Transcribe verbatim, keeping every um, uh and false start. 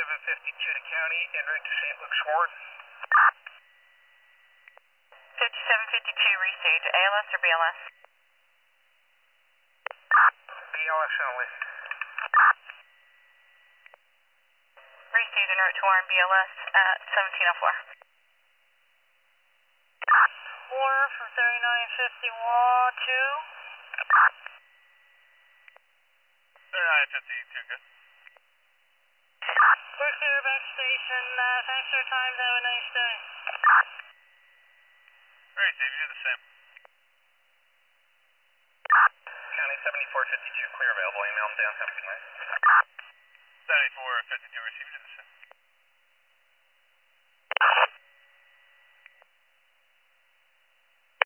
fifty-seven fifty-two to county, en route to Saint Luke's Ward. fifty-seven fifty-two, restage, A L S or B L S? B L S only. Restage en route to Warren, B L S at seventeen oh four. Warren from thirty-nine fifty-two. thirty-nine fifty-two, good. We're clear back station. Uh, thanks for your time. Have a nice day. Great, Dave, you do the same. County seventy-four fifty-two, clear available. Email them downtown tonight. seventy-four fifty-two, receive, you do the same.